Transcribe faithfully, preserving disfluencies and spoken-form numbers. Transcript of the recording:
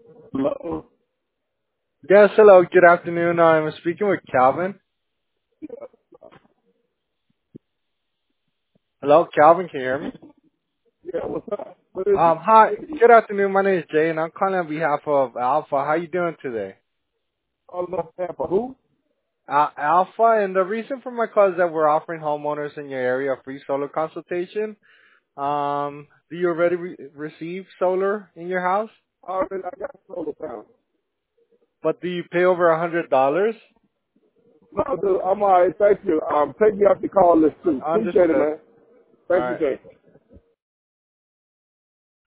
Hello. Yes, hello, good afternoon. I'm speaking with Calvin. Hello, Calvin, can you hear me? Yeah, what's up? What is Um, it? hi, good afternoon. My name is Jay, and I'm calling on behalf of Alpha. How you doing today? Oh, no, Tampa. Who? Uh, Alpha, and the reason for my call is that we're offering homeowners in your area a free solar consultation. Um, do you already re- receive solar in your house? Already, I got solar panels. But do you pay over a hundred dollars? No, dude, I'm all right. Thank you. Um, take me off the call list, too. Appreciate it, Understood. man. All Thank you, right. Jay.